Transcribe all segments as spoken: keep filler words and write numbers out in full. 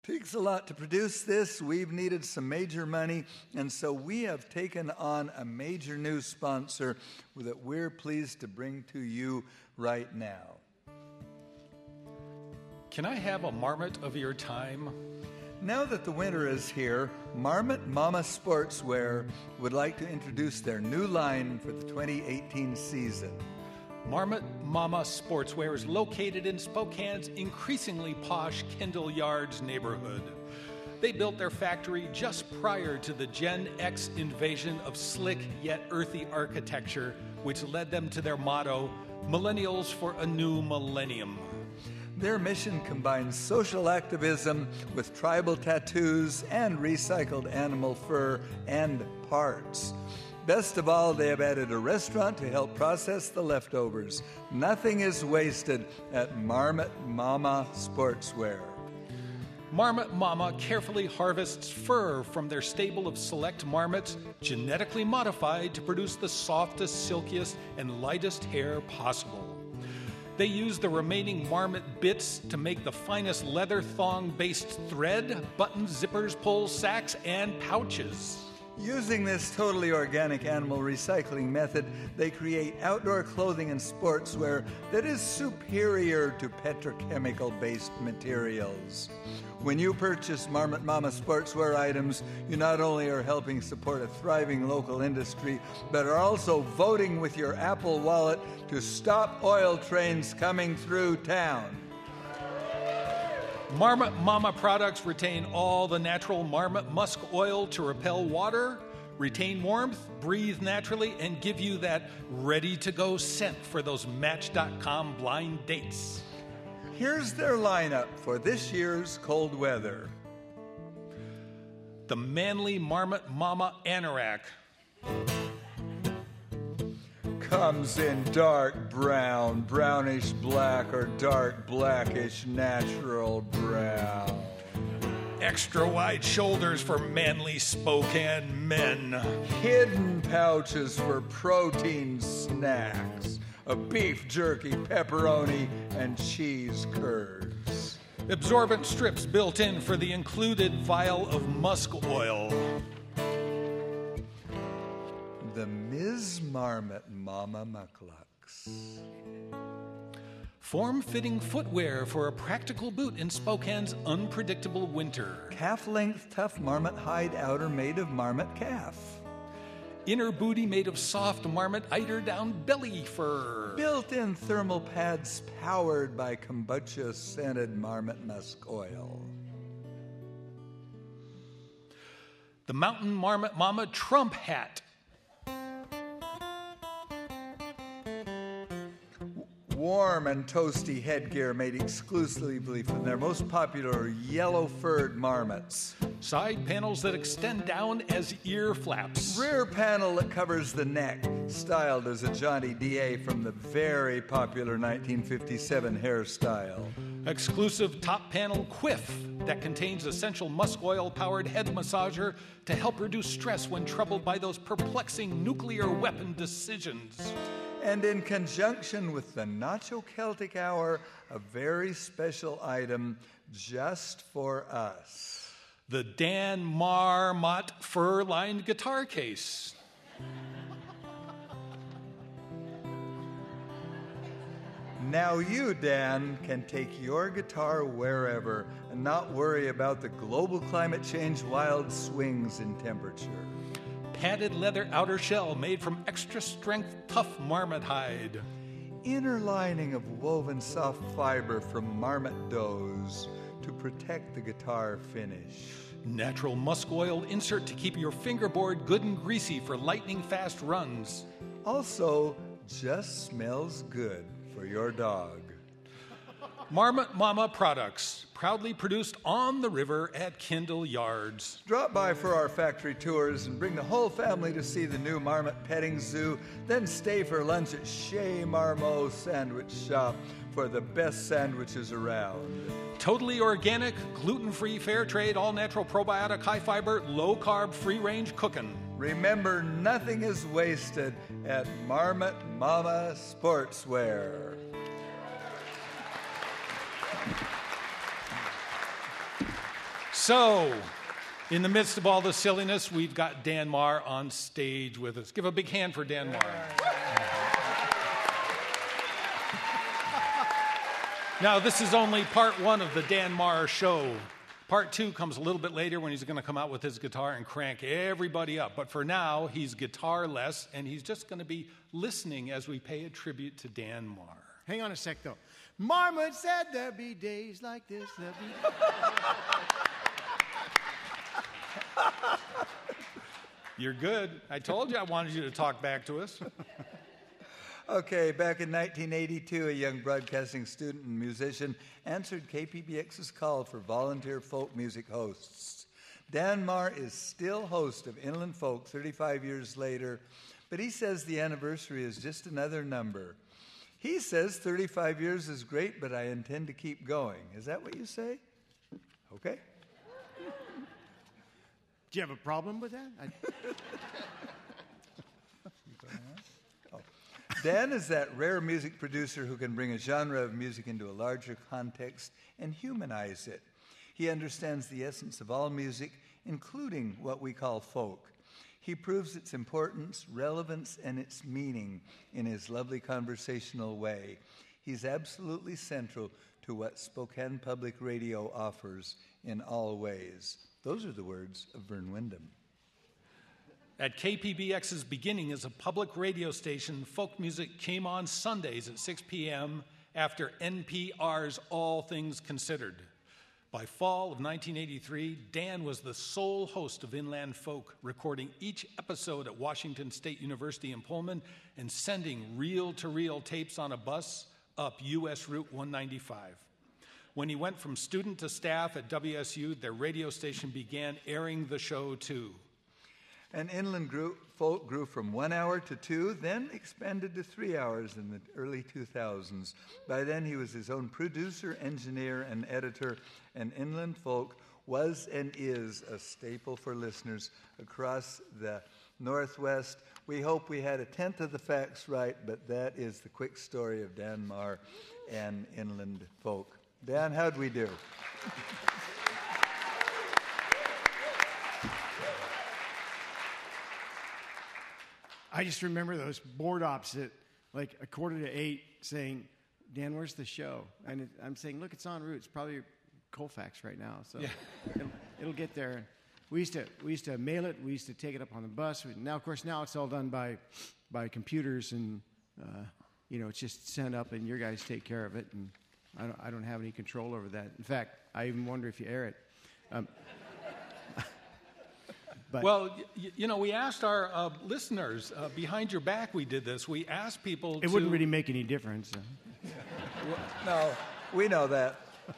Takes a lot to produce this. We've needed some major money, and so we have taken on a major new sponsor that we're pleased to bring to you right now. Can I have a Marmot of your time? Now that the winter is here, Marmot Mama Sportswear would like to introduce their new line for the twenty eighteen season. Marmot Mama Sportswear is located in Spokane's increasingly posh Kendall Yards neighborhood. They built their factory just prior to the Gen X invasion of slick yet earthy architecture, which led them to their motto, Millennials for a New Millennium. Their mission combines social activism with tribal tattoos and recycled animal fur and parts. Best of all, they have added a restaurant to help process the leftovers. Nothing is wasted at Marmot Mama Sportswear. Marmot Mama carefully harvests fur from their stable of select marmots, genetically modified to produce the softest, silkiest, and lightest hair possible. They use the remaining marmot bits to make the finest leather thong-based thread, buttons, zippers, pulls, sacks, and pouches. Using this totally organic animal recycling method, they create outdoor clothing and sportswear that is superior to petrochemical-based materials. When you purchase Marmot Mama sportswear items, you not only are helping support a thriving local industry, but are also voting with your Apple Wallet to stop oil trains coming through town. Marmot Mama products retain all the natural marmot musk oil to repel water, retain warmth, breathe naturally, and give you that ready-to-go scent for those Match dot com blind dates. Here's their lineup for this year's cold weather. The manly Marmot Mama Anorak. Comes in dark brown, brownish black, or dark blackish natural brown. Extra wide shoulders for manly Spokane men. Hidden pouches for protein snacks. A beef jerky, pepperoni, and cheese curds. Absorbent strips built in for the included vial of musk oil. The Miz Marmot Mama Mucklucks. Form-fitting footwear for a practical boot in Spokane's unpredictable winter. Calf-length tough marmot hide outer made of marmot calf. Inner booty made of soft marmot eider-down belly fur. Built-in thermal pads powered by kombucha-scented marmot musk oil. The Mountain Marmot Mama Trump Hat. Warm and toasty headgear made exclusively from their most popular yellow-furred marmots. Side panels that extend down as ear flaps. Rear panel that covers the neck, styled as a Johnny D A from the very popular nineteen fifty-seven hairstyle. Exclusive top panel quiff that contains essential musk oil-powered head massager to help reduce stress when troubled by those perplexing nuclear weapon decisions. And in conjunction with the Nacho Celtic Hour, a very special item just for us. The Dan Marmot fur-lined guitar case. Now you, Dan, can take your guitar wherever and not worry about the global climate change wild swings in temperature. Padded leather outer shell made from extra-strength tough marmot hide. Inner lining of woven soft fiber from marmot doughs to protect the guitar finish. Natural musk oil insert to keep your fingerboard good and greasy for lightning-fast runs. Also, just smells good for your dog. Marmot Mama products, proudly produced on the river at Kendall Yards. Drop by for our factory tours and bring the whole family to see the new Marmot Petting Zoo, then stay for lunch at Chez Marmot Sandwich Shop for the best sandwiches around. Totally organic, gluten-free, fair trade, all-natural, probiotic, high-fiber, low-carb, free-range cooking. Remember, nothing is wasted at Marmot Mama Sportswear. So, in the midst of all the silliness, we've got Dan Marr on stage with us. Give a big hand for Dan Marr. Now, this is only part one of the Dan Marr Show. Part two comes a little bit later when he's going to come out with his guitar and crank everybody up. But for now, he's guitar-less, and he's just going to be listening as we pay a tribute to Dan Marr. Hang on a sec, though. Marmot said there'd be days like this. There'd be... You're good. I told you I wanted you to talk back to us. Okay, back in nineteen eighty-two, a young broadcasting student and musician answered K P B X's call for volunteer folk music hosts. Dan Marr is still host of Inland Folk thirty-five years later, but he says the anniversary is just another number. He says thirty-five years is great, but I intend to keep going. Is that what you say? Okay. Do you have a problem with that? I... oh. Dan is that rare music producer who can bring a genre of music into a larger context and humanize it. He understands the essence of all music, including what we call folk. He proves its importance, relevance, and its meaning in his lovely conversational way. He's absolutely central to what Spokane Public Radio offers in all ways. Those are the words of Vern Wyndham. At K P B X's beginning as a public radio station, folk music came on Sundays at six p.m. after N P R's All Things Considered. By fall of nineteen eighty-three, Dan was the sole host of Inland Folk, recording each episode at Washington State University in Pullman and sending reel-to-reel tapes on a bus up U S Route one ninety-five. When he went from student to staff at W S U, their radio station began airing the show too. And Inland grew, Folk grew from one hour to two, then expanded to three hours in the early two thousands. By then, he was his own producer, engineer, and editor, and Inland Folk was and is a staple for listeners across the Northwest. We hope we had a tenth of the facts right, but that is the quick story of Dan Marr and Inland Folk. Dan, how'd we do? I just remember those board ops at like a quarter to eight saying, Dan, where's the show? And it, I'm saying, look, it's en route. It's probably Colfax right now, so yeah. it'll, it'll get there. We used to we used to mail it. We used to take it up on the bus. Now, of course, now it's all done by by computers, and uh, you know, it's just sent up, and your guys take care of it. And I don't I don't have any control over that. In fact, I even wonder if you air it. Um, But well, y- you know, we asked our uh, listeners, uh, behind your back we did this, we asked people It to... wouldn't really make any difference. Well, no, we know that.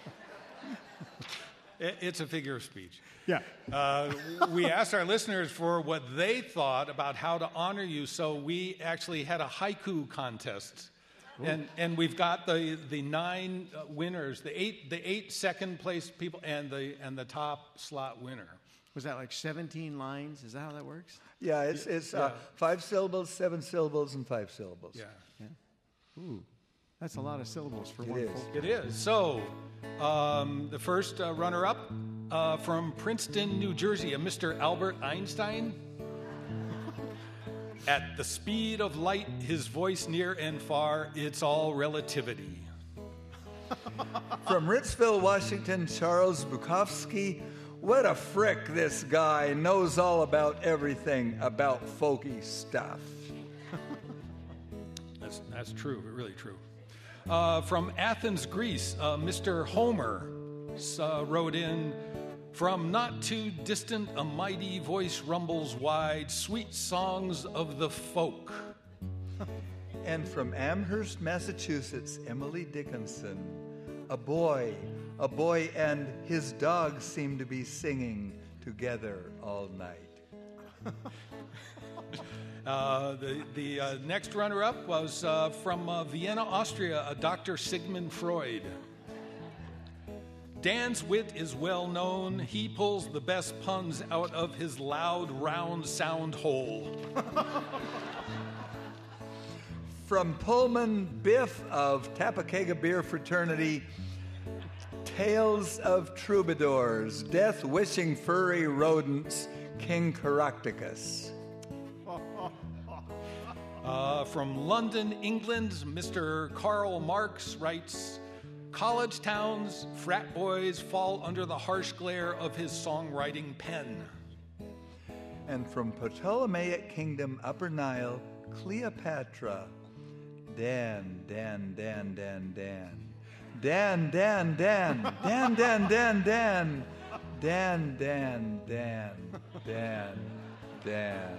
It, it's a figure of speech. Yeah. Uh, we asked our listeners for what they thought about how to honor you, so we actually had a haiku contest. And and we've got the the nine uh, winners, the eight the eight second place people, and the and the top slot winner. Was that like seventeen lines? Is that how that works? Yeah, it's it's Yeah. Uh, five syllables, seven syllables, and five syllables. Yeah. Yeah. Ooh, that's a lot of syllables for It one is. folk. It is. So, um, the first uh, runner-up uh, from Princeton, New Jersey, a Mister Albert Einstein. At the speed of light, his voice near and far, it's all relativity. From Ritzville, Washington, Charles Bukowski. What a frick, this guy knows all about everything about folky stuff. That's, that's true, really true. Uh, from Athens, Greece, uh, Mister Homer uh, wrote in, from not too distant, a mighty voice rumbles wide, sweet songs of the folk. And from Amherst, Massachusetts, Emily Dickinson. A boy, a boy and his dog seem to be singing together all night. Uh, the the uh, next runner-up was uh, from uh, Vienna, Austria, uh, Doctor Sigmund Freud. Dan's wit is well known. He pulls the best puns out of his loud, round sound hole. From Pullman, Biff of Tapakega Beer Fraternity, Tales of Troubadours, Death-Wishing Furry Rodents, King Caractacus. Uh, from London, England, Mister Karl Marx writes, college towns, frat boys fall under the harsh glare of his songwriting pen. And from Ptolemaic Kingdom, Upper Nile, Cleopatra. Dan, Dan, Dan, Dan, Dan. Dan, Dan, Dan. Dan, Dan, Dan, Dan. Dan, Dan, Dan. Dan, Dan.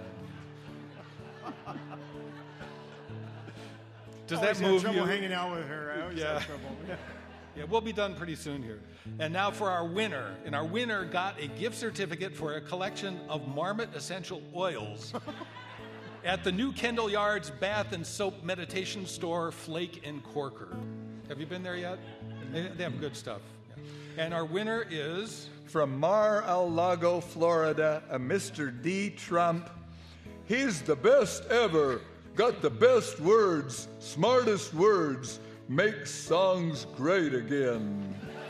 Does Always that had move trouble you? hanging out with her. I always Yeah. had trouble. Yeah. Yeah, we'll be done pretty soon here. And now for our winner. And our winner got a gift certificate for a collection of Marmot essential oils at the new Kendall Yards Bath and Soap Meditation Store, Flake and Corker. Have you been there yet? They, they have good stuff. Yeah. And our winner is... From Mar-a-Lago, Florida, a Mister D. Trump. He's the best ever. Got the best words, smartest words. Makes songs great again.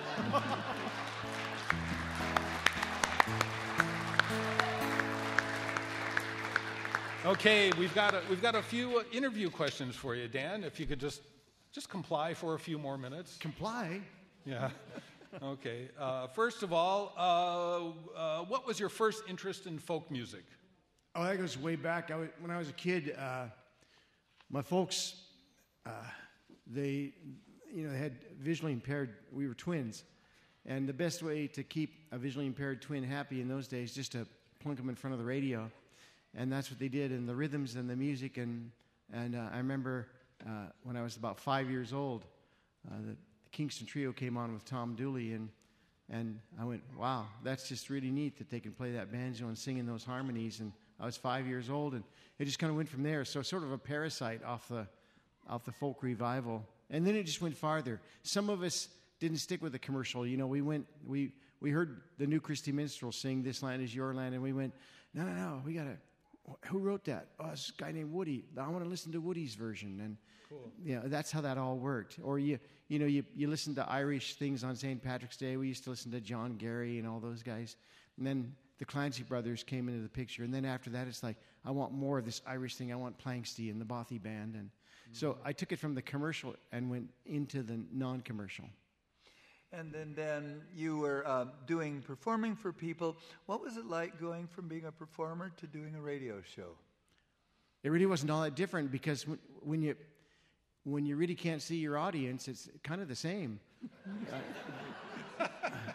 Okay, we've got a, we've got a few uh, interview questions for you, Dan. If you could just just comply for a few more minutes. Comply. Yeah. Okay. Uh, first of all, uh, uh, what was your first interest in folk music? Oh, that goes way back. I was, when I was a kid, uh, my folks, uh, they, you know, they had visually impaired. We were twins, and the best way to keep a visually impaired twin happy in those days, just to plunk them in front of the radio, and that's what they did. And the rhythms and the music, and and uh, I remember uh, when I was about five years old, uh, the, the Kingston Trio came on with Tom Dooley, and and I went, wow, that's just really neat that they can play that banjo and sing in those harmonies. And I was five years old, and it just kind of went from there. So sort of a parasite off the off the folk revival. And then it just went farther. Some of us didn't stick with the commercial. You know, we went, we we heard the new Christy Minstrel sing "This Land Is Your Land," and we went, no, no, no, we gotta. Who wrote that? Oh, it's a guy named Woody. I want to listen to Woody's version. And Cool. yeah, that's how that all worked. Or you, you know, you you listen to Irish things on Saint Patrick's Day. We used to listen to John Gary and all those guys. And then the Clancy brothers came into the picture. And then after that, it's like, I want more of this Irish thing. I want Planksty and the Bothy Band. And mm-hmm. so I took it from the commercial and went into the non-commercial. And then, then you were uh, doing performing for people. What was it like going from being a performer to doing a radio show? It really wasn't all that different, because when, when you when you really can't see your audience, it's kind of the same. uh,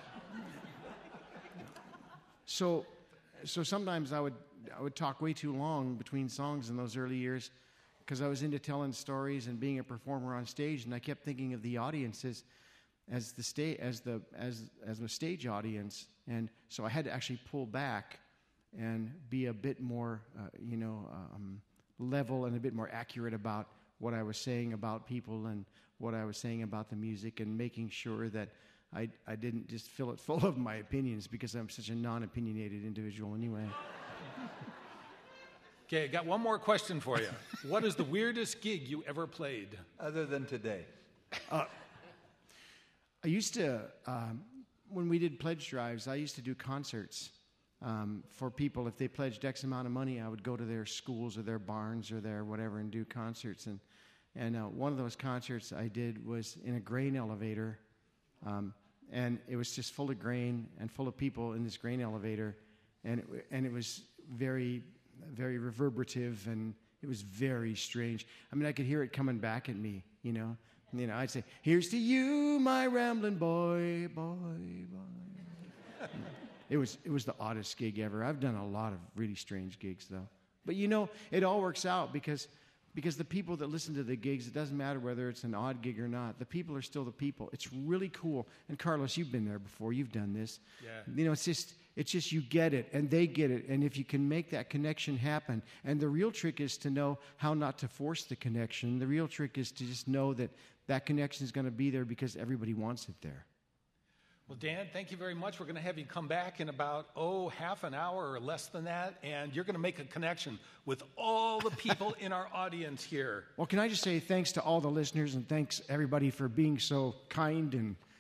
so, so sometimes I would I would talk way too long between songs in those early years, because I was into telling stories and being a performer on stage, and I kept thinking of the audience as as the sta- as the as as the stage audience, and so I had to actually pull back and be a bit more, uh, you know, um, level and a bit more accurate about what I was saying about people and what I was saying about the music, and making sure that I I didn't just fill it full of my opinions, because I'm such a non-opinionated individual anyway. Okay, I got one more question for you. What is the weirdest gig you ever played? Other than today. Uh, I used to, um, when we did pledge drives, I used to do concerts um, for people. If they pledged X amount of money, I would go to their schools or their barns or their whatever and do concerts. And and uh, one of those concerts I did was in a grain elevator, um, and it was just full of grain and full of people in this grain elevator, and it, and it was very, very reverberative, and it was very strange. I mean, I could hear it coming back at me, you know. You know, I'd say, "Here's to you, my rambling boy, boy, boy." It was it was the oddest gig ever. I've done a lot of really strange gigs, though. But you know, it all works out, because because the people that listen to the gigs, it doesn't matter whether it's an odd gig or not. The people are still the people. It's really cool. And Carlos, you've been there before. You've done this. Yeah. You know, it's just it's just you get it, and they get it. And if you can make that connection happen, and the real trick is to know how not to force the connection. The real trick is to just know that that connection is going to be there because everybody wants it there. Well, Dan, thank you very much. We're going to have you come back in about, oh, half an hour or less than that, and you're going to make a connection with all the people in our audience here. Well, can I just say thanks to all the listeners, and thanks everybody for being so kind and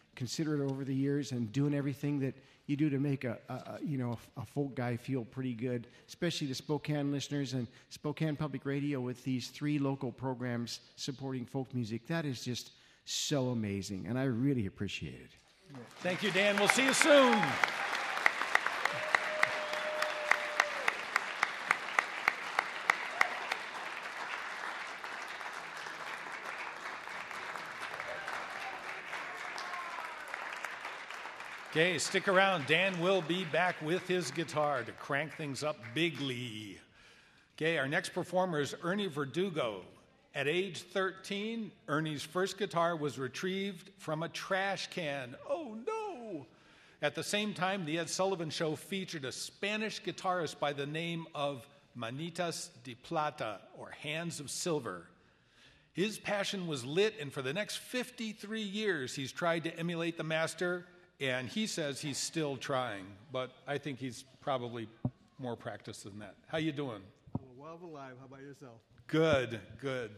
considerate over the years and doing everything that you do to make a, a, a you know a, a folk guy feel pretty good, especially the Spokane listeners and Spokane Public Radio with these three local programs supporting folk music. That is just so amazing, and I really appreciate it. Thank you, Dan. We'll see you soon. Okay, stick around. Dan will be back with his guitar to crank things up bigly. Okay, our next performer is Ernie Verdugo. At age thirteen, Ernie's first guitar was retrieved from a trash can. Oh, no! At the same time, the Ed Sullivan Show featured a Spanish guitarist by the name of Manitas de Plata, or Hands of Silver. His passion was lit, and for the next fifty-three years, he's tried to emulate the master, and he says he's still trying, but I think he's probably more practiced than that. How you doing? I'm well alive. How about yourself? Good, good.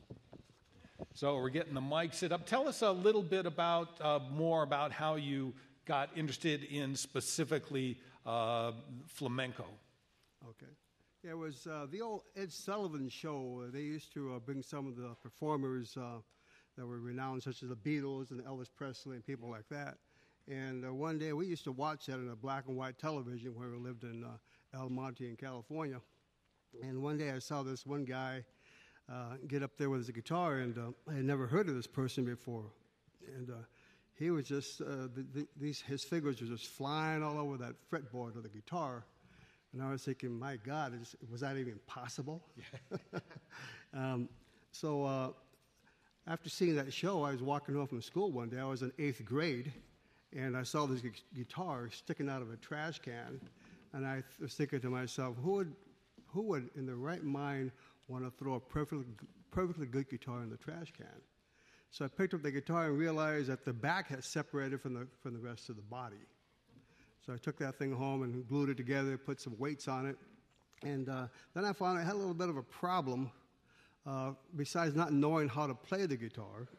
So we're getting the mic set up. Tell us a little bit about uh, more about how you got interested in specifically uh, flamenco. Okay. Yeah, it was uh, the old Ed Sullivan Show. Uh, they used to uh, bring some of the performers uh, that were renowned, such as the Beatles and Elvis Presley and people like that. And uh, one day we used to watch that on a black and white television where we lived in uh, El Monte in California. And one day I saw this one guy uh, get up there with his guitar, and uh, I had never heard of this person before. And uh, he was just, uh, the, the, these, his fingers were just flying all over that fretboard of the guitar. And I was thinking, my God, is, was that even possible? Yeah. um, so uh, after seeing that show, I was walking home from school one day. I was in eighth grade, and I saw this gu- guitar sticking out of a trash can. And I th- was thinking to myself, who would Who would, in their right mind, want to throw a perfectly, perfectly good guitar in the trash can? So I picked up the guitar and realized that the back had separated from the, from the rest of the body. So I took that thing home and glued it together, put some weights on it. And uh, then I found I had a little bit of a problem. Uh, besides not knowing how to play the guitar,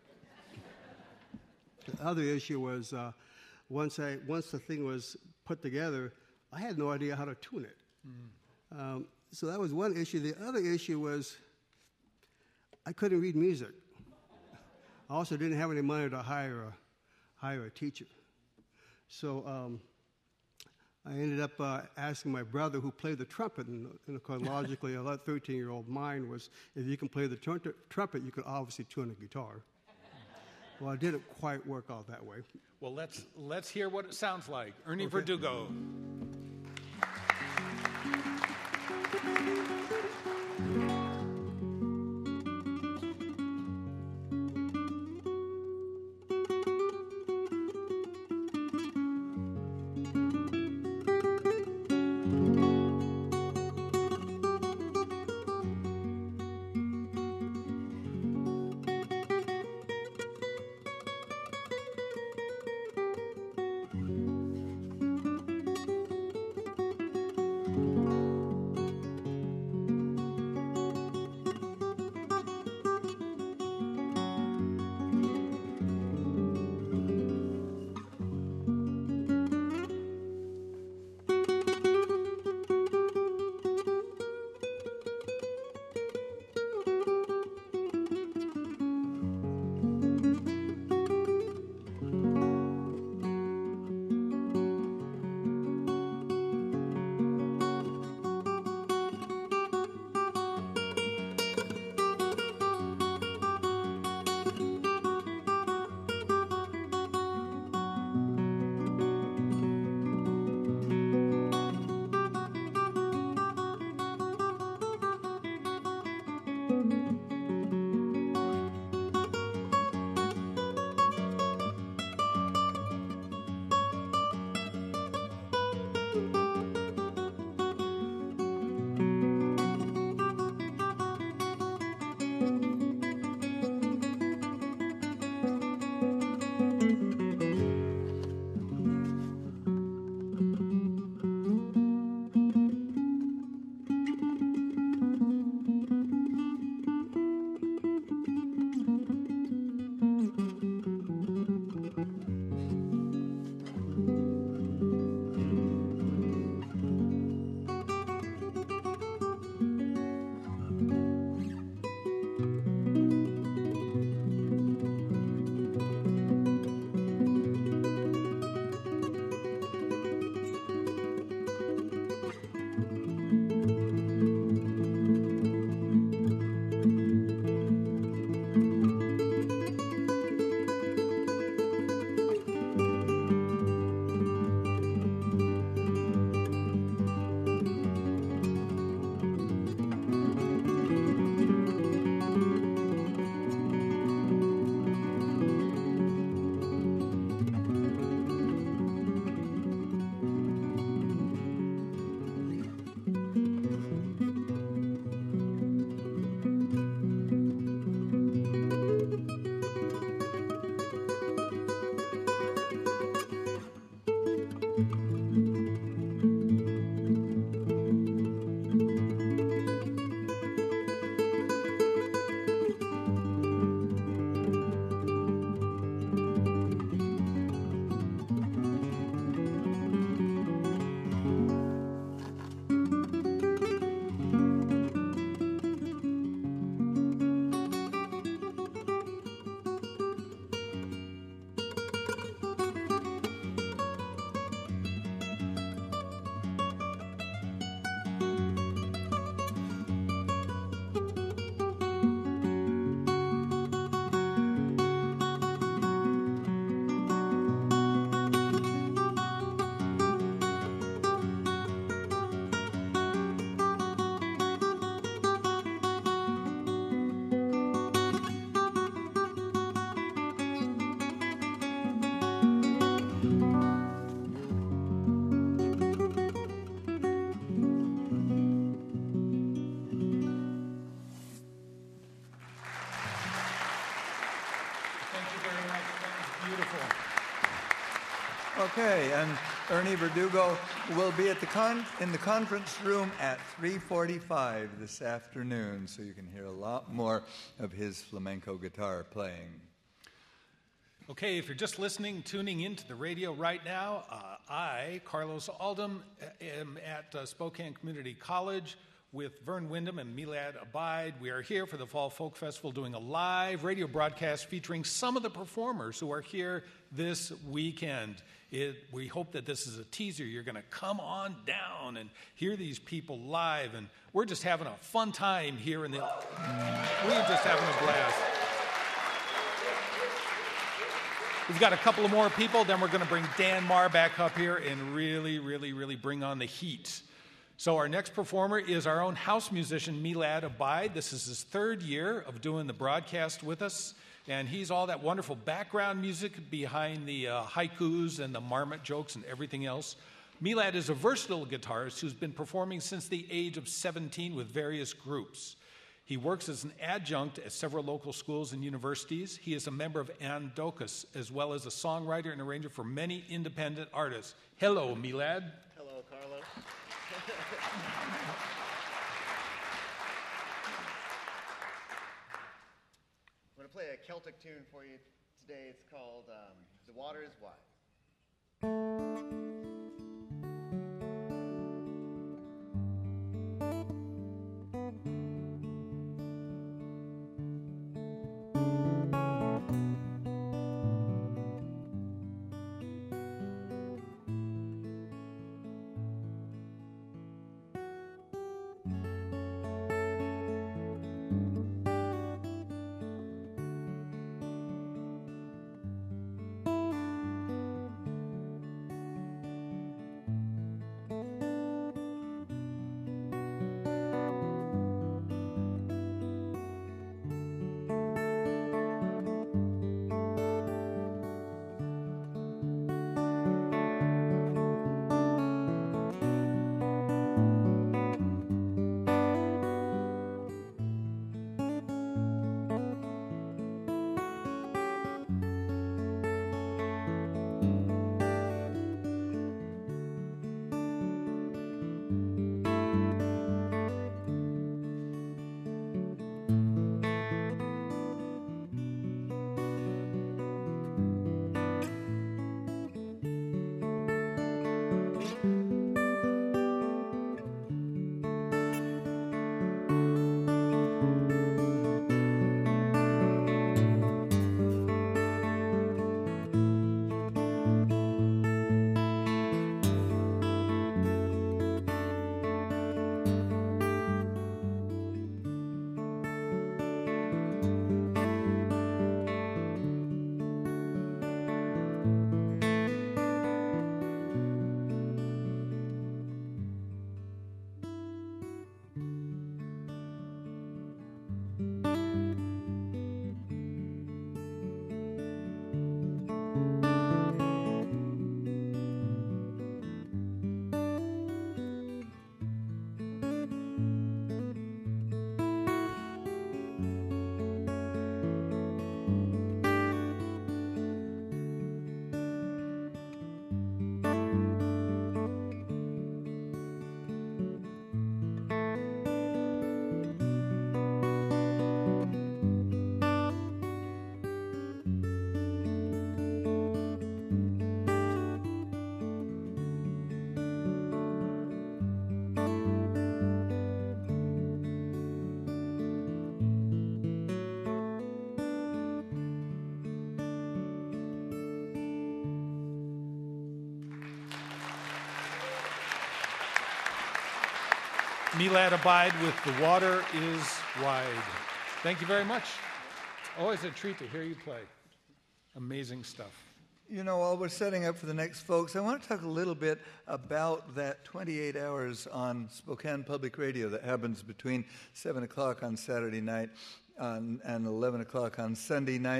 the other issue was uh, once, I, once the thing was put together, I had no idea how to tune it. Mm. Um, So that was one issue. The other issue was I couldn't read music. I also didn't have any money to hire a, hire a teacher. So um, I ended up uh, asking my brother, who played the trumpet, and, and of course, logically, a thirteen-year-old mind was, if you can play the tr- trumpet, you could obviously tune a guitar. Well, it didn't quite work out that way. Well, let's, let's hear what it sounds like. Ernie Okay. Verdugo. Okay, and Ernie Verdugo will be at the con- in the conference room at three forty-five this afternoon, so you can hear a lot more of his flamenco guitar playing. Okay, if you're just listening, tuning into the radio right now, uh, I, Carlos Aldam, am at uh, Spokane Community College with Vern Windham and Milad Abide. We are here for the Fall Folk Festival doing a live radio broadcast featuring some of the performers who are here this weekend. It, we hope that this is a teaser. You're going to come on down and hear these people live, and we're just having a fun time here in the... We're just having a blast. We've got a couple of more people, then we're going to bring Dan Marr back up here and really, really, really bring on the heat. So our next performer is our own house musician, Milad Abide. This is his third year of doing the broadcast with us, and he's all that wonderful background music behind the uh, haikus and the marmot jokes and everything else. Milad is a versatile guitarist who's been performing since the age of seventeen with various groups. He works as an adjunct at several local schools and universities. He is a member of Andocus, as well as a songwriter and arranger for many independent artists. Hello, Milad. Hello, Carlos. I'm going to play a Celtic tune for you today. It's called um, The Water is Wide. Milad Abide with The Water is Wide. Thank you very much. It's always a treat to hear you play. Amazing stuff. You know, while we're setting up for the next folks, I want to talk a little bit about that twenty-eight hours on Spokane Public Radio that happens between seven o'clock on Saturday night and, and eleven o'clock on Sunday night,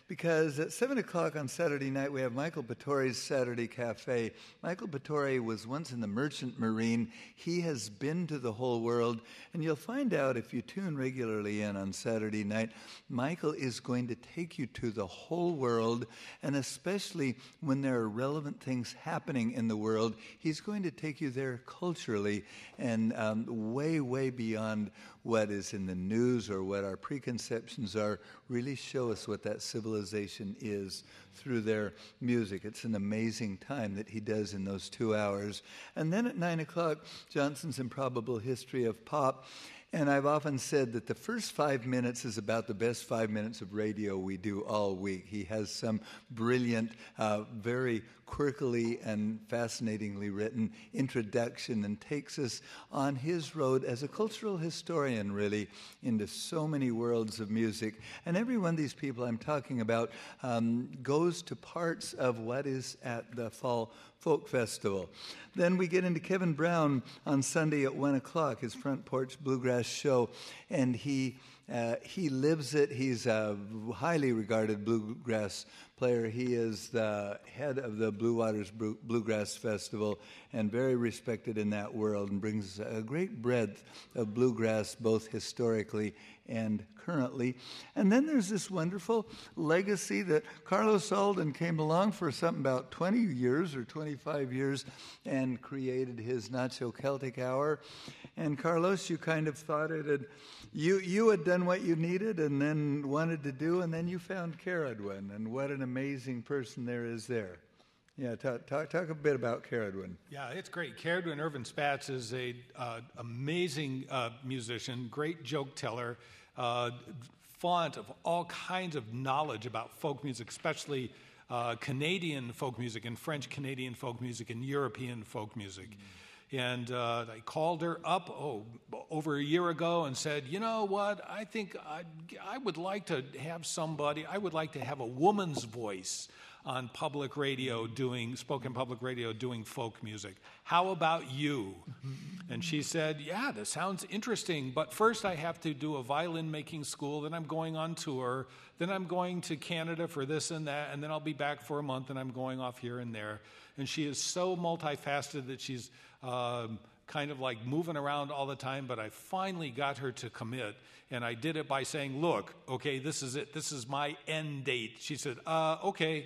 because at seven o'clock on Saturday night we have Michael Battori's Saturday Cafe. Michael Battori was once in the Merchant Marine. He has been to the whole world, and you'll find out if you tune regularly in on Saturday night, Michael is going to take you to the whole world, and especially when there are relevant things happening in the world, he's going to take you there culturally and um, way, way beyond what is in the news or what our preconceptions are, really show us what that civilization is through their music. It's an amazing time that he does in those two hours. And then at nine o'clock, Johnson's Improbable History of Pop. And I've often said that the first five minutes is about the best five minutes of radio we do all week. He has some brilliant, uh, very quirkily and fascinatingly written introduction and takes us on his road as a cultural historian, really, into so many worlds of music. And every one of these people I'm talking about um, goes to parts of what is at the Fall Folk Festival. Then we get into Kevin Brown on Sunday at one o'clock, his Front Porch Bluegrass show, and he uh, he lives it. He's a highly regarded bluegrass player. He is the head of the Blue Waters Bluegrass Festival and very respected in that world, and brings a great breadth of bluegrass both historically and currently. And then there's this wonderful legacy that Carlos Alden came along for something about twenty years or twenty-five years and created his Nacho Celtic Hour. And Carlos, you kind of thought it had, you, you had done what you needed and then wanted to do, and then you found Caradwin, and what an amazing person there is there. Yeah, talk, talk, talk a bit about Caradwin. Yeah, it's great. Caradwin Irvin Spatz is a uh, amazing uh, musician, great joke teller, uh, font of all kinds of knowledge about folk music, especially uh, Canadian folk music and French Canadian folk music and European folk music. Mm-hmm. And uh, I called her up oh, over a year ago and said, you know what, I think I'd, I would like to have somebody, I would like to have a woman's voice on public radio doing, spoken public radio doing folk music. How about you? And she said, yeah, that sounds interesting, but first I have to do a violin making school, then I'm going on tour, then I'm going to Canada for this and that, and then I'll be back for a month and I'm going off here and there. And she is so multifaceted that she's um, kind of like moving around all the time, but I finally got her to commit, and I did it by saying, look, okay, this is it, this is my end date. She said, uh, okay.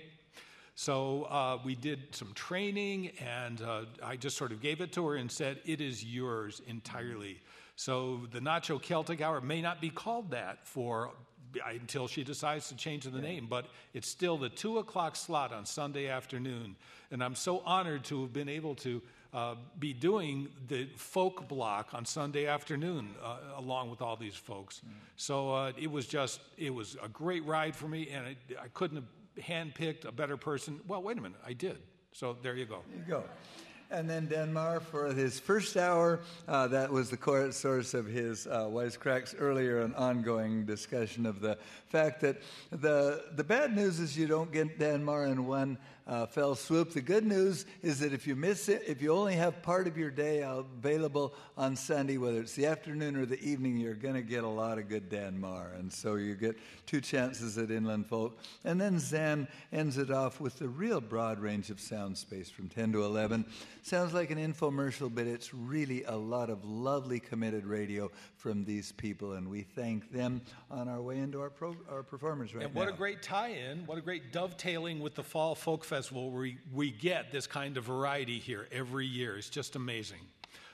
So uh, we did some training, and uh, I just sort of gave it to her and said, it is yours entirely. So the Nacho Celtic Hour may not be called that for until she decides to change the name, but it's still the two o'clock slot on Sunday afternoon, and I'm so honored to have been able to uh, be doing the folk block on Sunday afternoon uh, along with all these folks. Mm. So uh, it was just, it was a great ride for me, and it, I couldn't have handpicked a better person. Well, wait a minute, I did. So there you go. There you go. And then Denmark for his first hour. Uh, that was the core source of his uh, wisecracks earlier, an ongoing discussion of the fact that the the bad news is you don't get Denmark in one uh, fell swoop. The good news is that if you miss it, if you only have part of your day available on Sunday, whether it's the afternoon or the evening, you're going to get a lot of good Denmark. And so you get two chances at Inland Folk. And then Zan ends it off with the real broad range of sound space from ten to eleven. Sounds like an infomercial, but it's really a lot of lovely committed radio from these people, and we thank them on our way into our pro, our performers right now. And what now. a great tie-in, what a great dovetailing with the Fall Folk Festival, where we, we get this kind of variety here every year. It's just amazing.